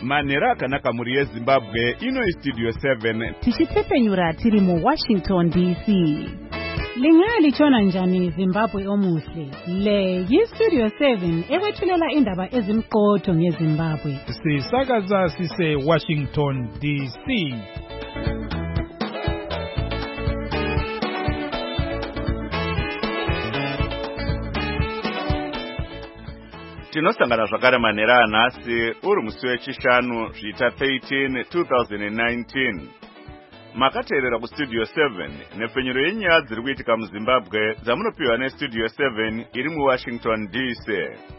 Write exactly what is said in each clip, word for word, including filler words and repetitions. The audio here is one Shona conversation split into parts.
manhero akanaka mhuri yeZimbabwe. Ino iStudio seven tichitepfenyura tiri muWashington D C. Lingalichona njani Zimbabwe omuhle? Le yiStudio seven ekwethulela indaba ezimqotho ngeZimbabwe. Sisakaza sise Washington D C. Tinosangana zvakare manhero anhasi uri musi wechishanu zviita thirteen two thousand nineteen. Makateerera kuStudio seven nepfenyuro yenyaya dziri kuitika muZimbabwe dzamunopiwa neStudio seven iri muWashington D C.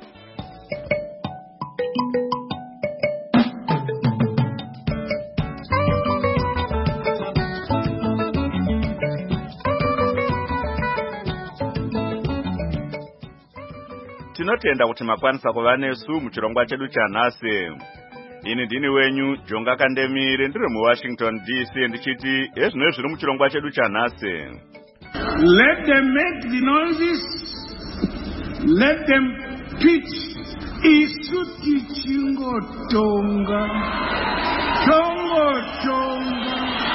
Tinotenda kuti makwanisa kuva nesu muchirongwa chedu chanhasi. Ini ndini wenyu Jonga Kandemire ndiri muWashington D C ndichiti ezvino zviri muchirongwa chedu chanhasi. Let them make the noises. Let them pitch. Isu tichingotonga. Tongo tonga.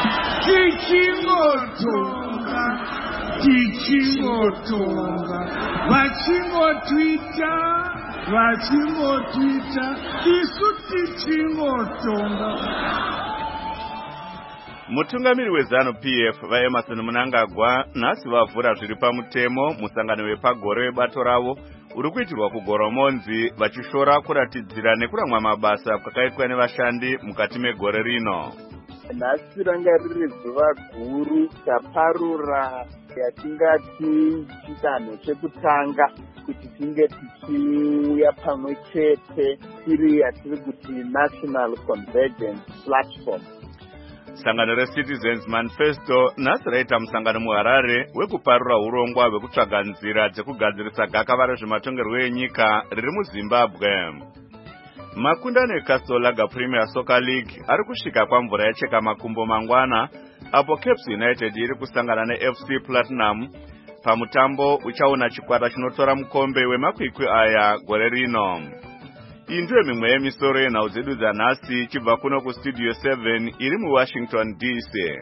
Tichingotonga. Tichingotonga. Vachingotwita. Vachingotwita. Isu tichingotonga. Mutungamiri weZanu P F vaEmerson Mnangagwa nhasi vavhura zviri pamutemo musangano wepagore webato ravo uri kuitirwa kuGoromonzi vachishora kuratidzira nekuramwa mabasa kwakaitwa nevashandi mukati megore rino. Nhasi ranga riri zuva guru taparura yatingati chidanho chekutanga kuti tinge tichiuya pamwe chete tiri yatiri kuti National Convergence Platform. Sangano reCitizens Manifesto nhasi raita musangano muHarare wekuparura urongwa hwekutsvaga nzira dzekugadzirisa gakava rezvematongerwo enyika riri muZimbabwe. Makundano eCastle Lager Premier Soccer League ari kusvika kwamvura yacheka makumbo mangwana apo Caps United iri kusangana neF C Platinum pamutambo uchaona chikwata chinotora mukombe wemakwikwi aya gore rino. Iyi ndiyo mimwe yemisoro yenhau dzedu dzanhasi chibva kuno kuStudio seven iri muWashington D C.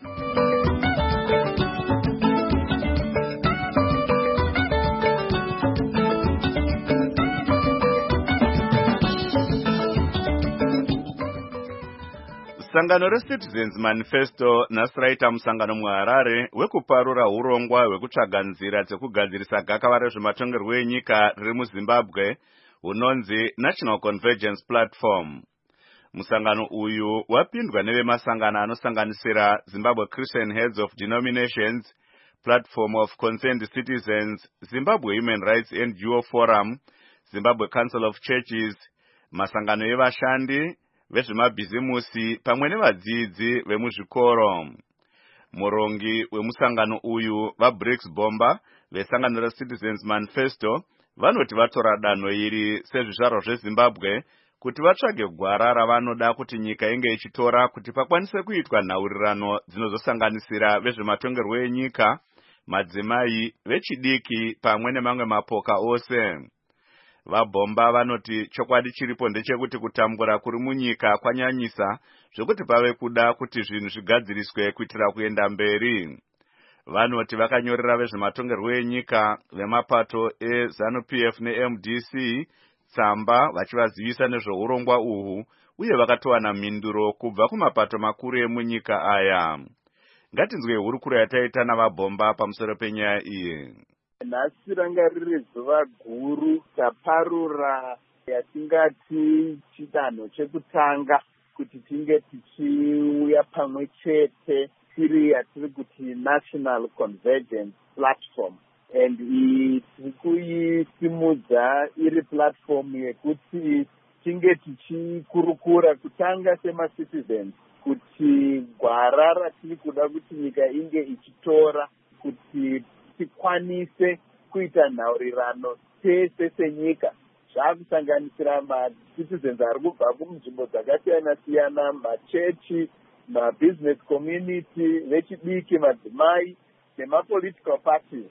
Sangano reCitizens Manifesto nhasi raita musangano muHarare wekuparura urongwa hwekutsvaga nzira dzekugadzirisa gakava rezvematongerwo enyika riri muZimbabwe unonzi National Convergence Platform. Musangano uyu wapindwa nevemasangano anosanganisira Zimbabwe Christian Heads of Denominations, Platform of Concerned Citizens, Zimbabwe Human Rights N G O Forum, Zimbabwe Council of Churches, masangano evashandi vezvemabhizimusi pamwe nevadzidzi vemuzvikoro. Murongi wemusangano uyu vaBriggs Bomba vesangano reCitizens Manifesto vanoti vatora danho iri sezvizvarwa zveZimbabwe kuti vatsvage gwara ravanoda kuti nyika inge ichitora kuti pakwanise kuitwa nhaurirano dzinozosanganisira vezvematongerwo enyika, madzimai, vechidiki pamwe nemamwe mapoka ose. VaBomba vanoti chokwadi chiripo ndechekuti kutambura kuri munyika kwanyanyisa zvekuti pave kuda kuti zvinhu zvigadziriswe kuitira kuenda mberi. Vanoti vakanyorera vezvematongerwo enyika vemapato eZanu P F neM D C tsamba vachivazivisa nezveurongwa uhu uye vakatowana mhinduro kubva kumapato makuru emunyika aya. Ngatinzwe hurukuro yataita navaBomba pamusoro penyaya iyi. Nhasi ranga riri zuva guru taparura yatingati chidanho chekutanga kuti tinge tichiuya pamwe chete tiri yatiri kuti National Convergence Platform. And tiri kuisimudza iri platform yekuti tinge tichikurukura kutanga sema-citizens kuti gwara ratiri kuda kuti nyika inge ichitora kuti tikwanise kuita nhaurirano tese senyika zvakusanganisira ma-citizens ari kubva kunzvimbo dzakasiyana-siyana, machechi, ma-business community, vechidiki, madzimai nema-political parties.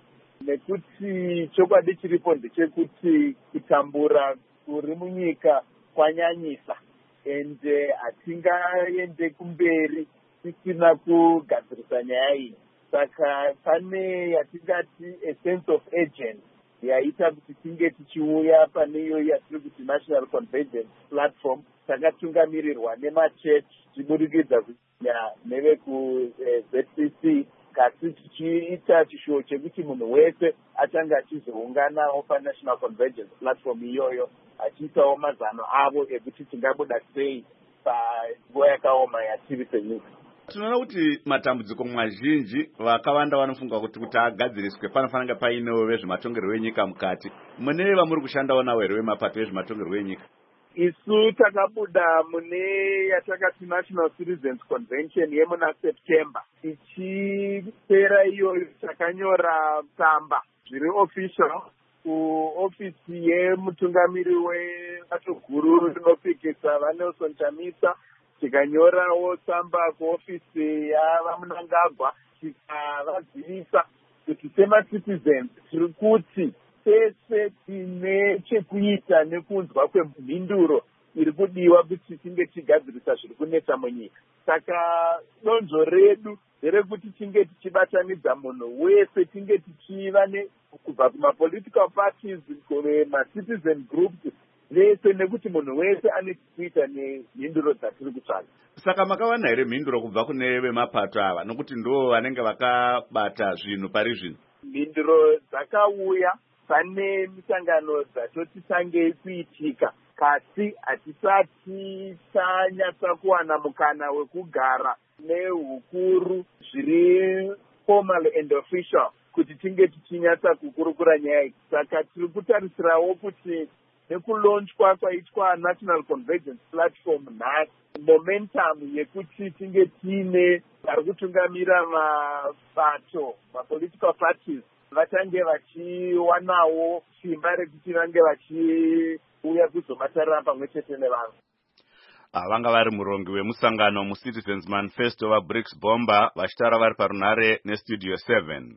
Nekuti chokwadi chiripo ndechekuti kutambura kuri munyika kwanyanyisa. ende hatingaende kumberi tisina kugadzirisa nyaya iyi. Saka pane yatingati a sense of urgency yaita kuti tinge tichiuya pane iyo yatiri kuti National Convergence Platform, takatungamirirwa nemachechi tichibudikidza kunya neveku-Z C C, kasi tichiita chishuwo chekuti munhu wese achange achizounganawo paNational Convergence Platform iyoyo achiitawo mazano avo ekuti tingabuda sei panguva yakaoma yatiri senyika. Tinoona kuti matambudziko mazhinji vakawanda vanofunga kuti kuti agadziriswe panofanira painewo vezvematongerwo enyika mukati. Mune vamuri kushandawo nawo here vemapato vezvematongerwo enyika? Isu takabuda mune yatakati National Citizens Convention yemuna September. Tichipera iyoyo takanyora tsamba zviri official kuofisi yemutungamiri webato guru rinopikisa vaNelson Chamisa, tikanyorawo tsamba kuofisi yavaMunangagwa tikavazivisa kuti sema-citizens tiri kuti sese tine chekuita nekunzwa kwemhinduro iri kudiwa kuti tinge tigadzirisa zviri kunetsa munyika. Saka donzvo redu nderekuti tinge tichibatanidza munhu wese, tinge tichiva kubva kuma-political parties, ma-citizen groups vese, nekuti munhu wese ane chekuita nemhinduro dzatiri kutsvaga. Saka makawana here mhinduro kubva kune vemapato ava, nokuti ndo vanenge vakabata zvinhu pari zvino? Mhinduro dzakauya pane misangano dzatoti tangei kuitika, kasi hatisati tanyatsa kuwana mukana wekugara nehukuru zviri formal and official kuti tinge tichinyatsa kukurukura nyaya iyi. Saka tiri kutarisirawo kuti nekulonchwa kwaitwa National Convergence Platform nhasi, momentum yekuti tinge tiine vari kutungamira mabato ma-political parties vatange vachiwanawo simba rekuti vange vachiuya kuzobatarira pamwe chete nevanhu. Vanga vari murongi wemusangano muCitizens Manifesto vaBricks Bomba vachitaura vari parunare neStudio seven.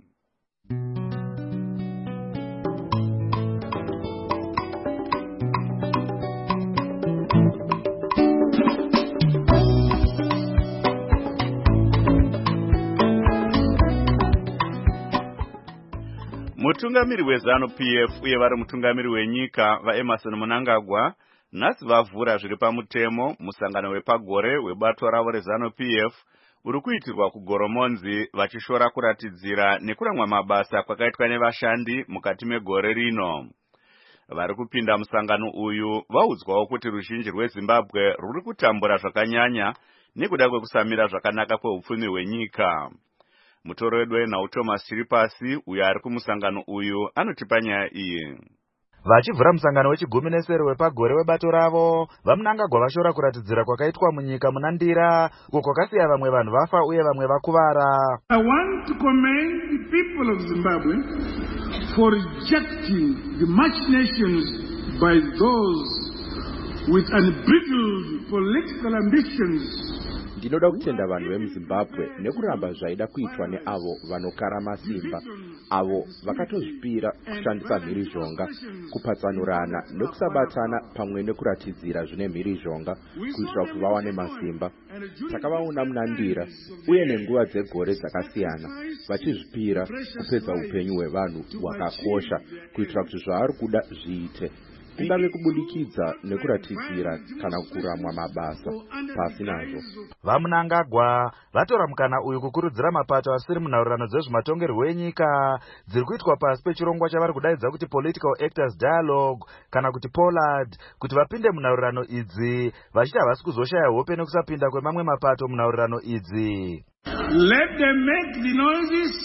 Mutungamiri weZanu P F uye vari mutungamiri wenyika vaEmerson Mnangagwa nhasi vavhura zviri pamutemo musangano wepagore webato ravo reZanu P F uri kuitirwa kuGoromonzi, vachishora kuratidzira nekuramwa mabasa kwakaitwa nevashandi mukati megore rino. Vari kupinda musangano uyu vaudzwawo kuti ruzhinji rweZimbabwe ruri kutambura zvakanyanya nekuda kwekusamira zvakanaka kweupfumi hwenyika. Mutoro wedu wenhau Thomas Chiripasi uyo ari kumusangano uyu anotipa nyaya iyi. Vachivhura musangano wechigumi nesere wepagore webato ravo, vaMnangagwa vashora kuratidzira kwakaitwa munyika muna Ndira, uko kwakasiya vamwe vanhu vafa uye vamwe vakuvara. I want to commend the people of Zimbabwe for rejecting the machinations by those with unbridled political ambitions. Ndinoda kutenda vanhu vemuZimbabwe nekuramba zvaida kuitwa neavo vanokara masimba, avo vakatozvipira kushandisa mhirizhonga, kupatsanurana nekusabatana pamwe nekuratidzira zvine mhirizhonga kuitira kuti vawane masimba. Takavaona muna Ndira uye nenguva dzegore dzakasiyana vachizvipira kupedza upenyu hwevanhu hwakakosha kuitira kuti zvavari kuda zviite, kungave kubudikidza nekuratidzira kana kuramwa mabasa pasi nazvo. VaMnangagwa vatora mukana uyu kukurudzira mapato asiri munhaurirano dzezvematongerwo enyika dziri kuitwa pasi pechirongwa chavari kudaidza kuti Political Actors Dialogue kana kuti Pollard kuti vapinde munhaurirano idzi, vachiti havasi kuzoshaya hope nekusapinda kwemamwe mapato munhaurirano idzi. Let them make the noises,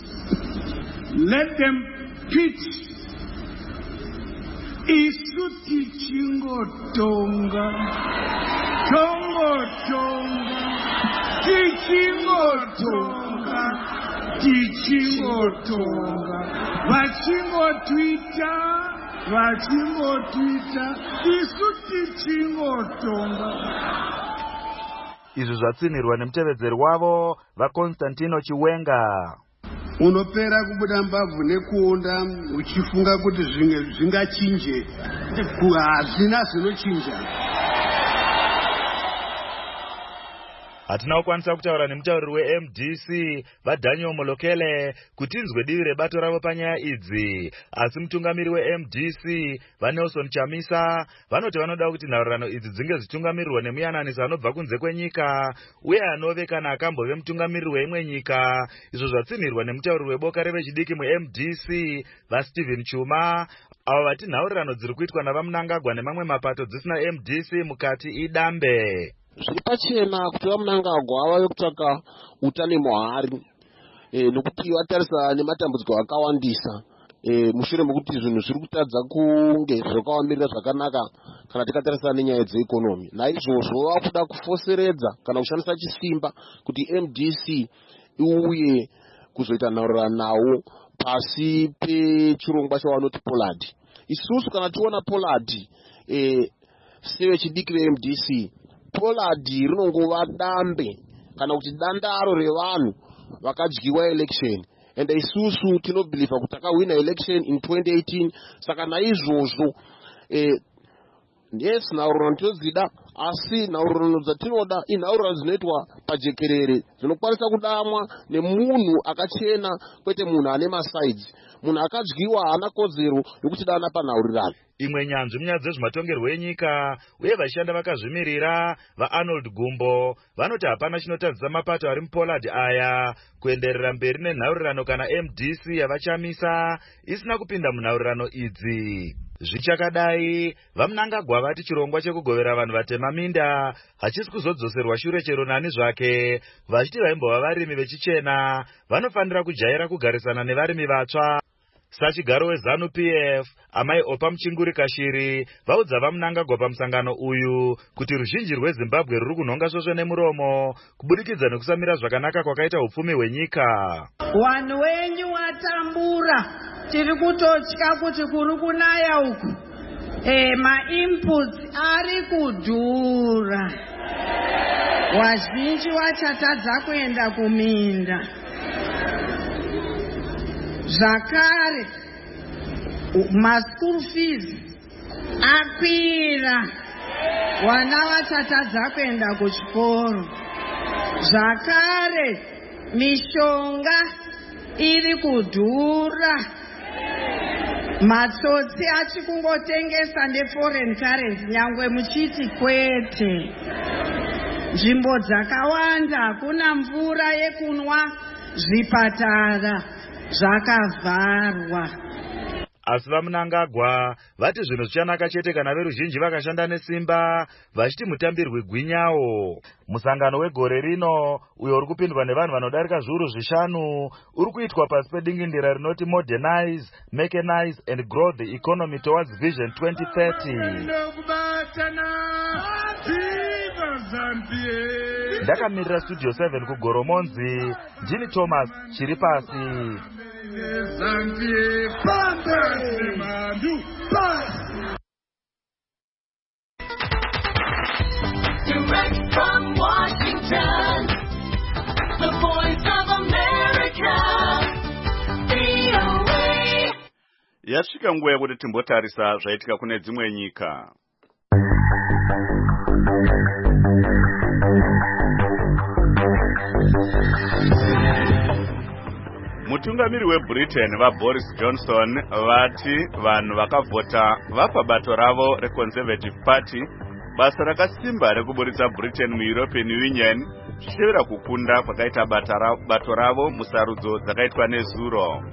let them pitch. Isu tichingotonga, tongotonga, tichingotonga, tichingotonga, vachingotwita, vachingotwita, isu tichingotonga. Izvi zvatsinirwa nemutevedzeri wavo vaConstantino Chiwenga. Unopera kubuda mbabvu nekuonda uchifunga kuti zvingachinje, hazvina zvinochinja. hatina kukwanisa kutaura nemutauriri we-M D C vaDaniel Molokele kuti inzwe divi rebato ravo panyaya idzi, asi mutungamiri we-M D C vaNelson Chamisa vanoti vanoda kuti nharirano idzi dzinge zitungamirirwa nemuyananisi anobva kunze kwenyika uye anove kana akambove mutungamiriri weimwe nyika, izvo zvatsinhirwa nemutauriri weboka revechidiki mu-M D C vaStephen Chuma, avo vati nhaurirano dziri kuitwa navaMnangagwa nemamwe mapato dzisina M D C mukati idambe. Zviri pachena kuti vaMnangagwa vave kutsvaka utano muhari e, nokuti vatarisa nematambudziko akawandisa e, mushure mekuti zvinhu zviri kutadza kunge zvakawamirira zvakanaka kana tikatarisa nenyaya dzeikonomi. Naizvozvo vakuda kufoseredza kana kushandisa chisimba kuti M D C iuye kuzoita nhaurirano nawo pasi pechirongwa chavanoti Pollard. Isusu kana tiona Pollard e, sevechidiki ve-M D C, Pollard rinongova dambe kana kuti dandaro revanhu vakadyiwa election, ende isusu tinobhiliva kuti takawina election in twenty eighteen. Saka naizvozvo eh, yes nhaurirano todzida, asi nhaurirano dzatinoda inhaurirano dzinoitwa pajekerere, dzinokwanisa kudamwa nemunhu akachena kwete munhu ane masides. Munhu akadyiwa haana kodzero yokuti dana panhaurirano. Imwe nyanzvi munyaya dzezvematongerwo enyika uye vashanda vakazvimirira vaArnold Gumbo vanoti hapana chinotadzisa mapato ari muPollard aya kuenderera mberi nenhaurirano kana M D C yavachamisa isina kupinda munhaurirano idzi. Zvichakadai, vaMnangagwa vati chirongwa chekugovera vanhu vatema minda hachisi kuzodzoserwa shure chero nani zvake, vachiti vaimbova varimi vechichena vanofanira kujaira kugarisana nevarimi vatsva. Sachigaro weZanu P F amai Opa Muchinguri Kashiri vaudza vaMnangagwa pamusangano uyu kuti ruzhinji rweZimbabwe ruri kunhonga svosve nemuromo kubudikidza nekusamira zvakanaka kwakaita upfumi hwenyika. Wanhu wenyu watambura, tiri kutotya kuti kuri kunaya uku e, ma-inputs ari kudhura, wazhinji wachatadza kuenda kuminda. Zvakare ma-school fees akwira, vana vachatadza kuenda kuchikoro. Zvakare mishonga iri kudhura, matsotsi achikungotengesa neforeign currency nyangwe muchiti kwete. Nzvimbo dzakawanda hakuna mvura yekunwa, zvipatara zvakavharwa. Asi vaMnangagwa vati zvinhu zvichanaka chete kana veruzhinji vakashanda nesimba vachiti mutambirwi gwinyawo. Musangano wegore rino uyo uri kupindwa nevanhu vanodarika zviuru zvishanu uri kuitwa pasi pedingindira rinoti Modernize, Mechanize and Grow the Economy Towards Vision twenty thirty. Ndakamirira Studio seven kuGoromonzi, ndini Thomas Chiripasi. Direct from Washington, the voice of America, V O A. Yasvika nguva yekuti timbotarisa zvaitika kune dzimwe nyika. Mutungamiri weBritain vaBoris Johnson vati vanhu vakavhota vapa bato ravo reConservative Party basa rakasimba rekuburitsa Britain muEuropean Union zvichireva kukunda kwakaita bato ravo musarudzo dzakaitwa nezuro.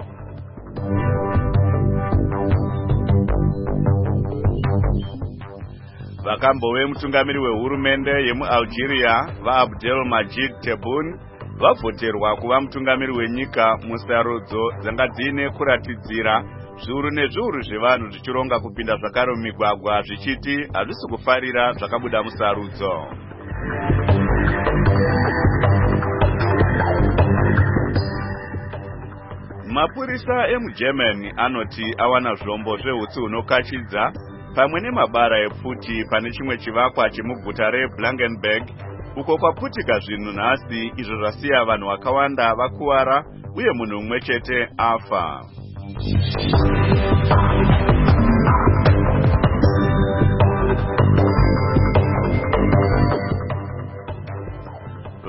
Vakambove mutungamiri wehurumende yemuAlgeria vaAbdelmajid Tebboune vavhoterwa kuva mutungamiri wenyika musarudzo dzanga dziine kuratidzira zviuru nezviuru zvevanhu zvichironga kupinda zvakare mumigwagwa zvichiti hazvisi kufarira zvakabuda musarudzo. Mapurisa emuGermany anoti awana zvombo zvehutsi hunokachidza pamwe nemabara epfuti pane chimwe chivakwa chemuguta reBlankenberg uko kwaputika zvinhu nhasi izvo zvasiya vanhu vakawanda vakuwara uye munhu mumwe chete afa.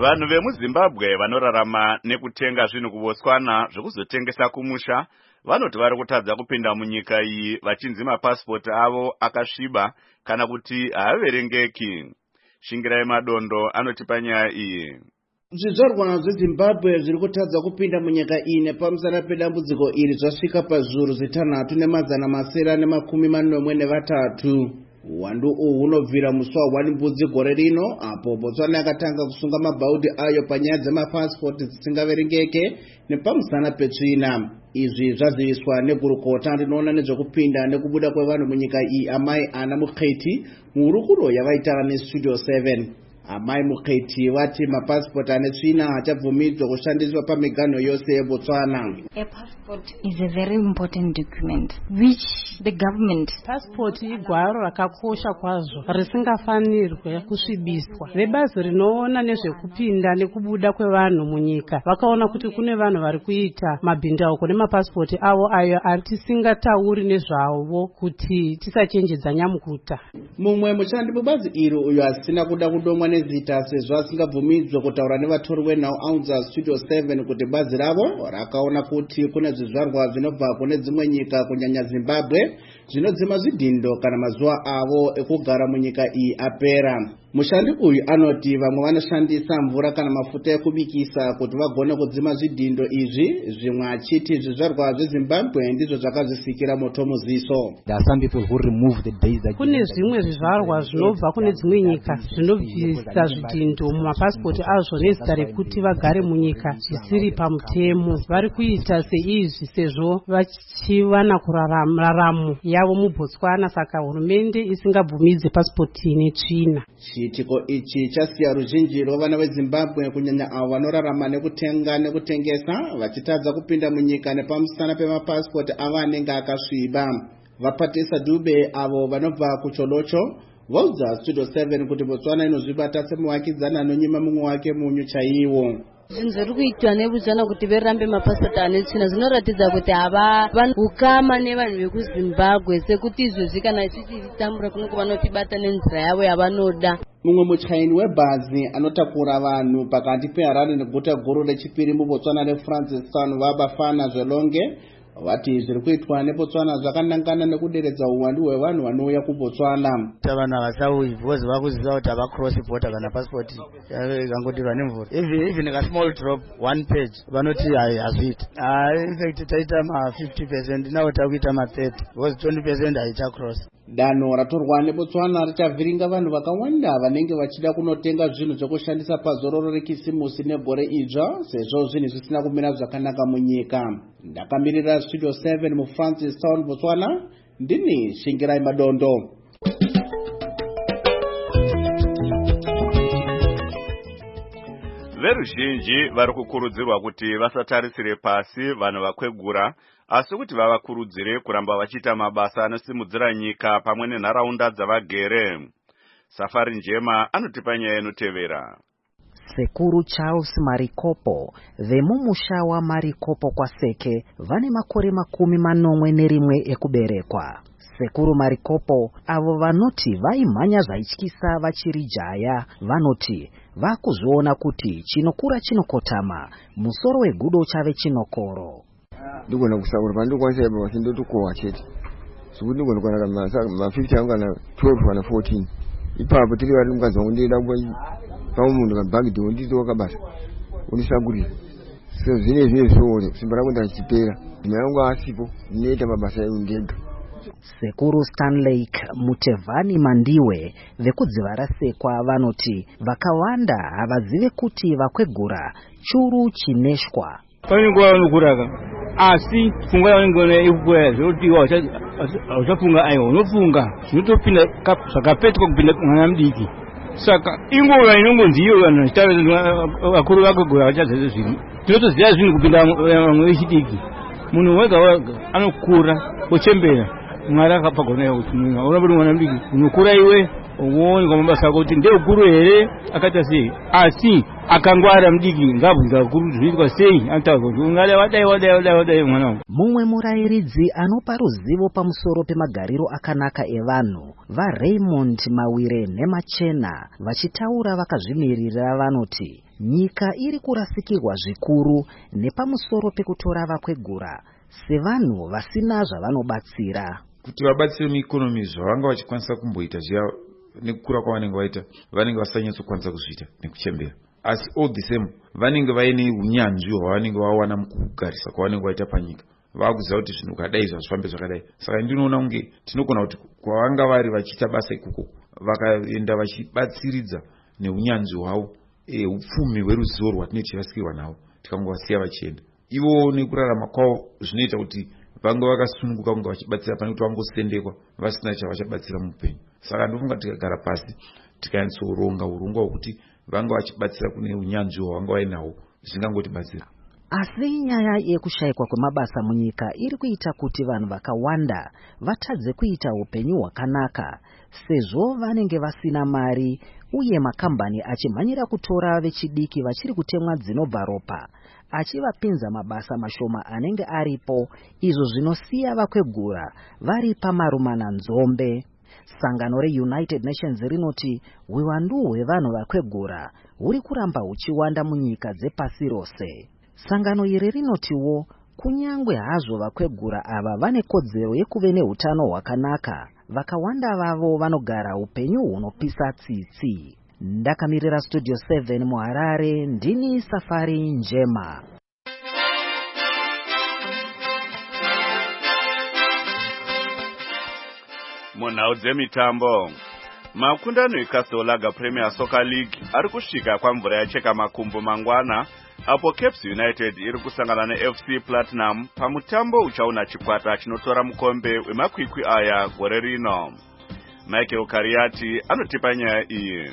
vanhu vemuzimbabwe vanorarama nekutenga zvinhu kubotswana zvekuzotengesa kumusha vanoti vari kutadza kupinda munyika iyi vachinzi mapasipoti avo akasviba kana kuti haaverengeki. Shingirai Madondo anotipa nyaya iyi. Zvizvarwa zveZimbabwe zviri kutadza kupinda munyika iyi nepamusana pedambudziko iri zvasvika pazviuru zvitanhatu nemazana masere nemakumi manomwe nevatatu. Uwandu uhu hunobvira musi wa mbudzi gore rino apo Botswana yakatanga kusunga mabhaudhi ayo panyaya dzemapasipoti dzisingaverengeke nepamusana petsvina. Izvi zvaziviswa negurukota rinoona nezvekupinda nekubuda kwevanhu munyika iyi Amai Ana Mukheti muhurukuro yavaita neStudio seven. Amai Mukheti vati mapasipoti ane tsvina achabvumidzwa kushandiswa pamiganho yose yeBotswana. A passport is a very important document which the government. Passport igwaro rakakosha kwazvo risingafanirwe kusvibiswa. Vebazi rinoona nezvekupinda nekubuda kwevanhu munyika vakaona kuti kune vanhu vari kuita mabhindauko nemapasipoti avo ayo atisingatauri nezvavo kuti tisachenjedza nyamukuta. Mumwe mushandi mubazi iri uyo asina kuda kudomwa nezita sezvo asingabvumidzwe kutaura nevatori wenhau audza Studio seven kuti bazi ravo rakaona kuti kune zvizvarwa zvinobva kune dzimwe nyika kunyanya Zimbabwe zvinodzima zvidhindo kana mazuva avo ekugara munyika iyi apera. Mushandi uyu anoti vamwe vanoshandisa mvura kana mafuta ekubikisa kuti vagone kudzima zvidhindo izvi, zvimwe achiti zvizvarwa zveZimbabwe ndizvo zvakazvisikira moto muziso. Kune zvimwe zvizvarwa zvinobva kune dzimwe nyika zvinobvisa zvidhindo mumapasipoti azvo nezita rekuti vagare munyika zvisiri pamutemo. Vari kuita seizvi sezvo vachiwana kuraramo yavo muBotswana, saka hurumende isingabvumidze pasipoti netsvina. Chiitiko ichi chasiya ruzhinji rwevana veZimbabwe kunyanya avo vanorarama nekutenga nekutengesa vachitadza kupinda munyika nepamusana pemapasipoti avo anenge akasviba. Vapatisa Dube avo vanobva kuCholocho vaudza Studio seven kuti Botswana inozvibata semuvakidzana anonyima mumwe wake munyu chaiwo. Zvinhu zviri kuitwa neBotswana kuti verambe mapasipoti ane tsvina zvinoratidza kuti hava ukama nevanhu vekuZimbabwe sekuti izvozvi kana tichitambura kunenge vanotibata nenzira yavo yavanoda. Mumwe muchaini webhazi anotakura vanhu pakati peHarare neguta guru rechipiri muBotswana reFrancistown vaBafana Zvelonge vati zviri kuitwa neBotswana zvakanangana nekuderedza uwandu hwevanhu vanouya kuBotswana. Vanhu havasauyi because vakuziva kuti havacross border kana passport ikangoti vane mvura. Even a small drop one page vanoti hazviiti. In fact taita ma fifty percent now takuita ma thirty because twenty percent haichacross. Danho ratorwa neBotswana richavhiringa vanhu vakawanda vanenge vachida kunotenga zvinhu zvekushandisa pazororo rekisimusi negore idzva sezvo zvinhu zvisina kumira zvakanaka munyika. Ndakamirira Studio seven muFrancistown, Botswana, ndini Shingirai Madondo. Veruzhinji vari kukurudzirwa kuti vasatarisire pasi vanhu vakwegura asi kuti vavakurudzire kuramba vachiita mabasa anosimudzira nyika pamwe nenharaunda dzavagere. Safari Njema anotipa nyaya inotevera. Sekuru Charles Marikopo vemumusha waMarikopo Kwaseke vane makore makumi manomwe nerimwe ekuberekwa. Sekuru Marikopo avo vanoti vaimhanya zvaityisa vachiri jaya vanoti vakuzviona kuti chinokura chinokotama musoro wegudo chave chinokoro. Ndigona kusakura pandikwanisa ipa vasindotokohwa chete zvekuti ndigona kuwana ma fifty anga na twelve kana fourteen ipapo tiri vari mukadzi wangu ndida pamwe munhu kabhagidhi wonditoka basa undisagurira so zvine zvine zvoone simba rangu ndachipera nyaya yangu asipo ndinoita mabasa yangu ndega. Sekuru Stanley Mutevani Mandiwe vekudziva rasekwa vanoti vakawanda havazive kuti vakwegura churu chineshwa. Panenguva vanokuraka asi funga yavanenge ikukura zvotiwa uchafunga aiwa unofunga zvinotopinda zvakapetwa kupinda mwana mudiki. Saka inguva inongonziyo vanhu vachitaura vakuru vakwegura vachazviziva zvinhu tinotoziva zvinhu kupinda vamwe vechidiki. Munhu wega wega anokura ochembera Mwari akapagona iwe kuti unobudi mwana mudiki unokura iwe uonekwa mabasa ako kuti ndeukuru here akaita sei asi akangwara mudiki ngabvunza kuru zviitwa sei anotaura kuti ungada wadai wadai wadai wadai mwana wangu. Mumwe murayiridzi anopa ruzivo pamusoro pemagariro akanaka evanhu vaRaymond Mawire neMachena vachitaura vakazvimirira vanoti nyika iri kurasikirwa zvikuru nepamusoro pekutora vakwegura sevanhu vasina zvavanobatsira. Kuti vabatsire muikonomi zvavanga vachikwanisa kumboita zviya nekukura kwavanenge vaita vanenge vasanyatso kuzviita nekuchembera, asi all the same vanenge vaine unyanzvi hwavanenge vawana mukugarisa kwavanenge vaita panyika. Vakuziva kuti zvinhu kadai zvazvifambe zvakadai. Saka ndinoona kunge tinogona kuti kwavanga vari vachiita basa ikoko vakaenda vachibatsiridza neunyanzvi hwavo, e, upfumi hweruzivo rwatinenge tichirasikirwa navo tikangovasiya vachienda. Ivo nekurarama kwavo zvinoita kuti vange vakasununguka kunge vachibatsira pane kuti vangosendekwa vasina chavachabatsira muupenyu. Saka ndofunga tikagara pasi tikanyatsoronga urongwa hwokuti vange vachibatsira kune unyanzvi hwavanga vainahwo zvingangotibatsira. Asi nyaya yekushayikwa kwemabasa munyika iri kuita kuti vanhu vakawanda vatadze kuita upenyu hwakanaka sezvo vanenge vasina mari uye makambani achimhanyira kutora vechidiki vachiri kutemwa dzinobva ropa achivapinza mabasa mashoma anenge aripo, izvo zvinosiya vakwegura vari pamarumana nzombe. Sangano reUnited Nations rinoti uwandu hwevanhu vakwegura huri kuramba huchiwanda munyika dzepasi rose. Sangano iri rinotiwo kunyangwe hazvo vakwegura ava vane kodzero yekuve neutano hwakanaka, vakawanda vavo vanogara upenyu hunopisa tsitsi. Ndakamirira Studio seven muHarare, ndini Safari Njema. Munhau dzemitambo, makundano eCastle Lager Premier Soccer League ari kusvika kwamvura yacheka makumbo mangwana, apo Caps United iri kusangana neF C Platinum pamutambo uchaona chikwata chinotora mukombe wemakwikwi aya gore rino. Michael Kariati anotipa nyaya iyi.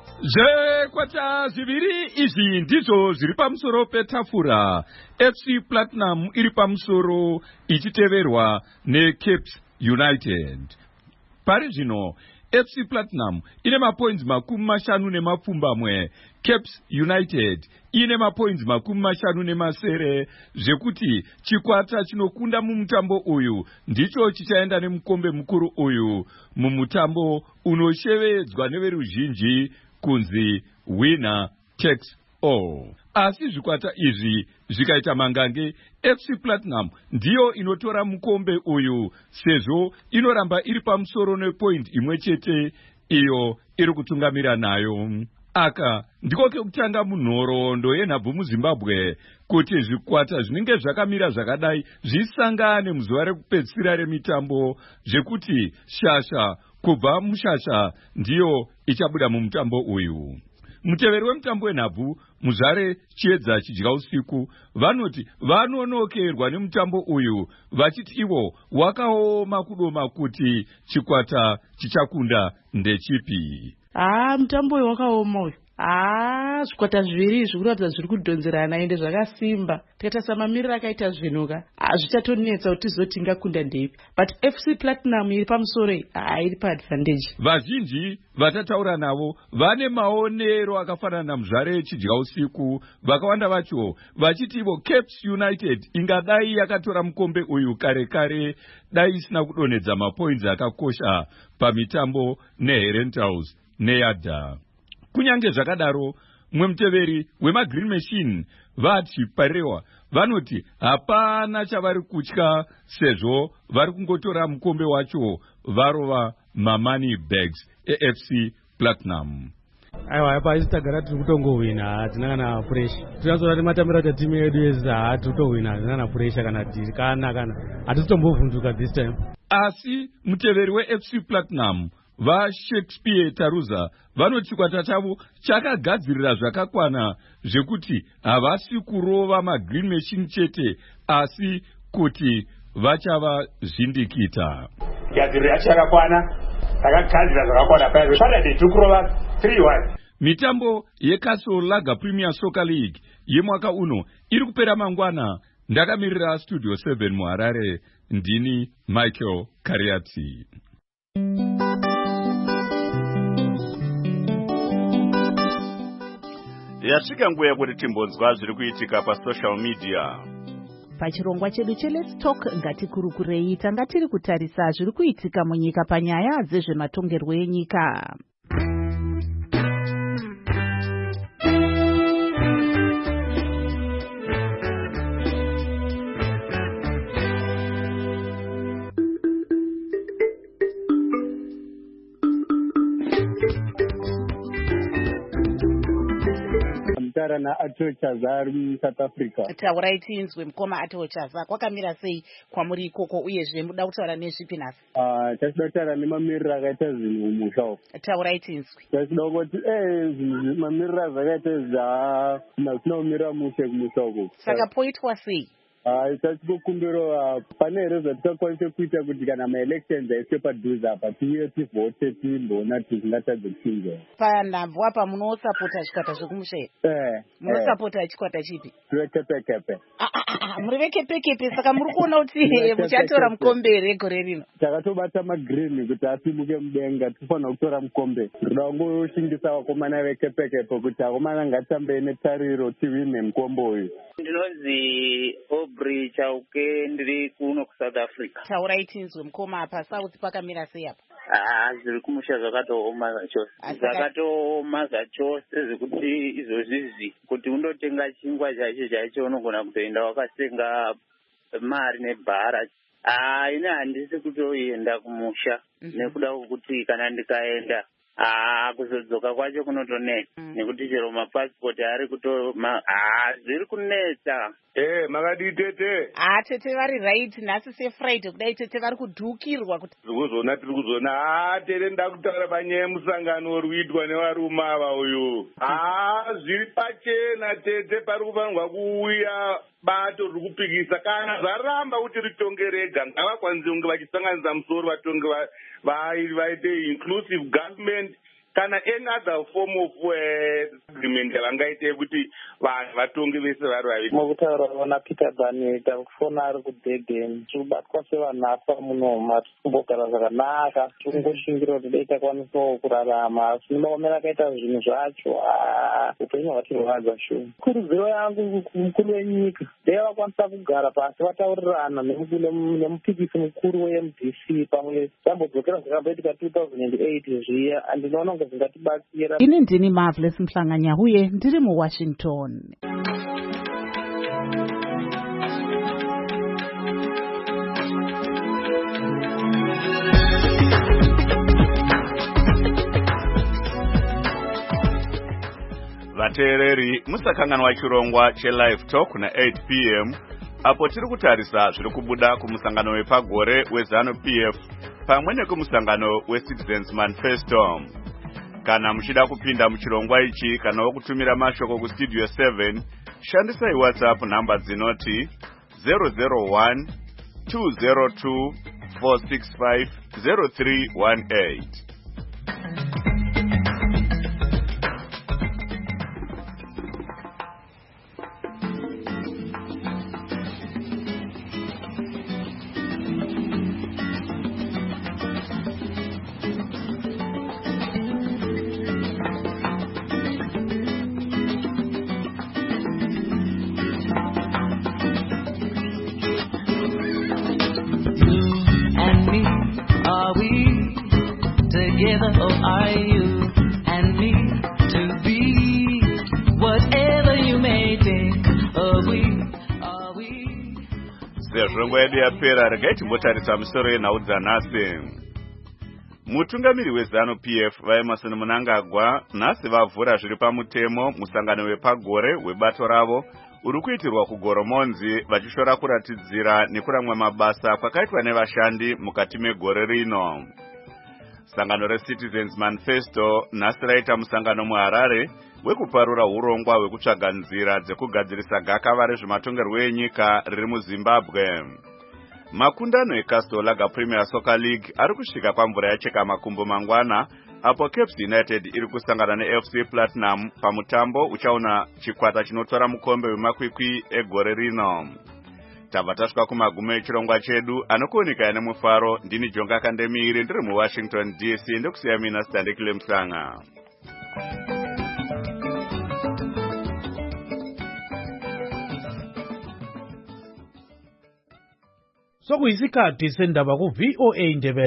Zvekwata zviviri izvi ndizvo zviri pamusoro petafura. F C Platinum iri pamusoro ichiteverwa neCaps United. Pari zvino F C Platinum ine mapoints makumi mashanu nemapfumbamwe, Caps United ine mapoints makumi mashanu nemasere, zvekuti chikwata chinokunda mumutambo uyu ndicho chichaenda nemukombe mukuru uyu mumutambo unoshevedzwa neveruzhinji kunzi winner takes all. Asi zvikwata izvi zvikaita mangange, F C Platinum ndiyo inotora mukombe uyu sezvo inoramba iri pamusoro nepoint imwe chete iyo iri kutungamira nayo. Aka ndiko kekutanga munhoroondo yenhabvu muZimbabwe kuti zvikwata zvinenge zvakamira zvakadai zvisangane muzuva rekupedzisira remitambo, zvekuti shasha kubva mushasha ndiyo ichabuda mumutambo uyu. Muteveri wemutambo wenhabvu muzvare chiedza chidya usiku vanoti vanonokerwa nemutambo uyu vachiti ivo wakaoma kudoma kuti chikwata chichakunda ndechipi. Ah, mutambo uyu wakaoma uyu. Ah, zvikwata zviviri izvi kuratidza zviri kudhonzerana ende zvakasimba. Tikatarisa mamiriro akaita zvinuka, hazvichatonetsa kuti tizoti ingakunda ndeipi. But F C Platinum iri pamusoro ah, iri paadvantage. Vazhinji vatataura navo vane maonero akafanana muzvare chidya usiku, vakawanda vacho vachiti ivo Caps United ingadai yakatora mukombe uyu kare kare dai isina kudonedza mapoints akakosha pamitambo neHerentals neYadda. Kunyange zvakadaro, mwe muteveri wemaGreen Machine vati parewa vanoti hapana chavari kutya sezvo vari kungotora mukombe wacho varova mamani bags eF C Platinum. Aiwa, hapa isi tagara tiri kutongowina, hatina kana pressure. Tinazoona kuti matambiro aita timu yedu yese hatiri kutowina, hatina kana pressure kana dhiri kana kana hatisi tombovhunduka this time. Asi muteveri weF C Platinum vaShakespeare Taruza vanoti chikwata chavo chakagadzirira zvakakwana zvekuti havasi kurova maGreen Machine chete asi kuti vachava zvindikita. Gadzirira chakakwana, takagadzira zvakakwana paya zvakadai tikurova three one. Mitambo yeCastle Lager Premier Soccer League yemwaka uno iri kupera mangwana. Ndakamirira Studio seven muHarare, ndini Michael Kariati. Yasvika nguva yekuti timbonzwa zviri kuitika pasocial media. Pachirongwa chedu cheLet's Talk ngatikurukurei tanga tiri kutarisa zviri kuitika munyika panyaya dzezvematongerwo enyika. kugara naAteo Chaza ari muSouth Africa. Taurai tinzwe mukoma Ateo Chaza kwakamira sei kwamuri ikoko uyezve muda kutaura nezvipi nhasi? Ah, tachida kutaura nemamiriro akaita zvinhu mumusha umu. Taurai tinzwe. Tachida kuti eh zvinhu mamiriro azvakaita zva zvisina kumira mushe kumusha uku. Saka poitwa sei? Ah, tachikukumbira pane here zvatingakwanisa kuita kuti kana maelections aiswe padhuze apa tiuye tivhote timboona kuti zvingatadze kuchinja. Panhabvu apa munosapota chikwata zvekumusha here? Eh. Munosapota chikwata chipi? Vekepekepe. Muri vekepekepe saka muri kuona kuti muchatora mukombe here gore rino? Takatobata magreen kuti asimuke mudenga tifanira kutora mukombe. Ndoda kungoshingisa vakomana vekepekepe kuti vakomana ngatitambe netariro tiwine mukombe uyu. Ndinonzi Aubrey Chauke ndiri kuno kuSouth Africa. Taurai tinzwe mukoma apa South pakamira sei apa? Ah, zviri kumusha zvakatooma zvachose. Zvakatooma zvachose zvekuti izvozvizvi kuti undotenga chingwa chacho chacho unogona kutoenda wakasenga mari nebhara. Ah, ine handisi kutoenda kumusha nekuda kwokuti kana ndikaenda Ah, kuzodzoka kwacho kunotonetsa nekuti chero mapasipoti ari kutoma. Ah, zviri kunetsa. Eh, makadi tete. Ah, tete vari right nhasi seFriday kudai tete vari kudhukirwa kuti kuzona tiri kuzona. Ah, tete ndakutaura panyaya yemusangano uri kuitwa nevarume ava uyu. Ah, zviri pachena tete pari kufanirwa kuuya bato riri kupikisa kana zvaramba kuti ritonge rega ngavakwanise kunge vachisanganisa musoro vatonge vaite inclusive government kana any other form of agreement yavangaite kuti vanhu vatonge vese vari vaviri. Mukutaura vona Peter Daniel takufona ari kudhedheni tikubatwa sevanhapwa munoma tikumbogara zvakanaka tikungoshingira kuti dai takwanisawo kurarama asi nemaomero akaita zvinhu zvacho upenyu hwatirwadza shuwa. Kurudziro yangu kumukuru wenyika dai vakwanisa kugara pasi vataurirana nemupikisi mukuru weM D C pamwe tambodzokera zvakambaitika two thousand eight zviya andinoona kunge zvingatibatsira. Ini ndini Marvelous Mhlanga-Nyahuye ndiri muWashington. Vateereri musakanganwa chirongwa cheLive Talk na eight p m apo tiri kutarisa zviri kubuda kumusangano wepagore weZanu-P F pamwe nekumusangano weCitizens Manifesto. Kana muchida kupinda muchirongwa ichi kana wokutumira mashoko kustudio seven shandisai WhatsApp namba dzinoti zero zero one two zero two four six five zero three one eight. Together, or are you and me to be whatever you may think? Are we, are we? Sezvo yedu yapera regai timbotarisa misoro yenhau dzanhasi. Mutungamiri weZanu-P F vaEmerson Mnangagwa nhasi vavhura zviri pamutemo musangano wepagore webato ravo uri kuitirwa kuGoromonzi vachishora kuratidzira nekuramwa mabasa kwakaitwa nevashandi mukati megore rino. Sangano reCitizens Manifesto nhasi raita musangano muHarare wekuparura urongwa hwekutsvaga nzira dzekugadzirisa gakava rezvematongerwo enyika riri muZimbabwe. Makundano eCastle Lager Premier Soccer League ari kusvika kwamvura yacheka makumbo mangwana apo Cape United iri kusangana neF C Platinum pamutambo uchaona chikwata chinotora mukombe wemakwikwi egore rino. Tabva tasvika kumagumo echirongwa chedu anokuoneka nemufaro. Ndini Jonga Kandemiri ndiri muWashington D C ndokusiya mina Standekile Mhlanga. Sokuyisikhathi sendaba ku V O A Ndebele.